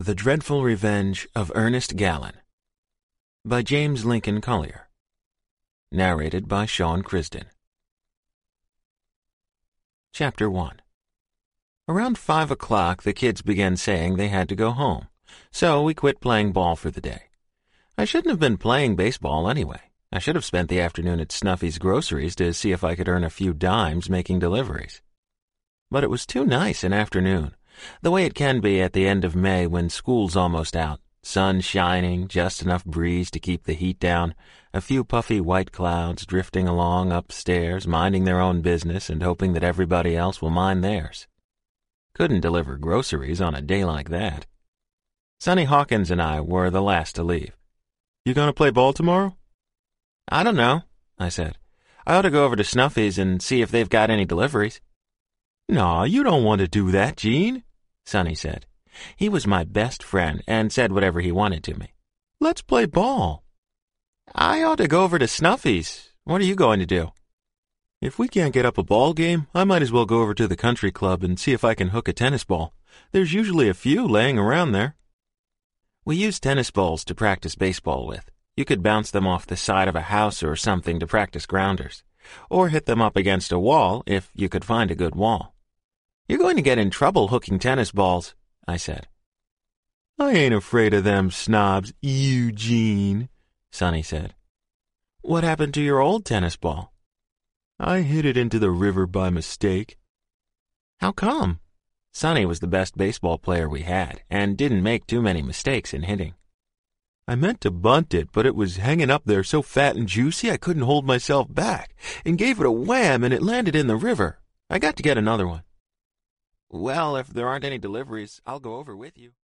The Dreadful Revenge of Ernest Gallen by James Lincoln Collier. Narrated by Sean Crisden. Chapter 1. Around 5 o'clock, the kids began saying they had to go home, so we quit playing ball for the day. I shouldn't have been playing baseball anyway. I should have spent the afternoon at Snuffy's Groceries to see if I could earn a few dimes making deliveries. But it was too nice an afternoon, the way it can be at the end of May when school's almost out, sun shining, just enough breeze to keep the heat down, a few puffy white clouds drifting along upstairs, minding their own business and hoping that everybody else will mind theirs. Couldn't deliver groceries on a day like that. Sonny Hawkins and I were the last to leave. "You gonna play ball tomorrow?" "I don't know," I said. "I ought to go over to Snuffy's and see if they've got any deliveries." "Naw, you don't want to do that, Gene," Sonny said. He was my best friend and said whatever he wanted to me. "Let's play ball." "I ought to go over to Snuffy's. What are you going to do?" "If we can't get up a ball game, I might as well go over to the country club and see if I can hook a tennis ball. There's usually a few laying around there." We used tennis balls to practice baseball with. You could bounce them off the side of a house or something to practice grounders, or hit them up against a wall if you could find a good wall. "You're going to get in trouble hooking tennis balls," I said. "I ain't afraid of them snobs, Eugene," Sonny said. "What happened to your old tennis ball?" "I hit it into the river by mistake." "How come?" Sonny was the best baseball player we had and didn't make too many mistakes in hitting. "I meant to bunt it, but it was hanging up there so fat and juicy I couldn't hold myself back, and gave it a wham and it landed in the river. I got to get another one." "Well, if there aren't any deliveries, I'll go over with you."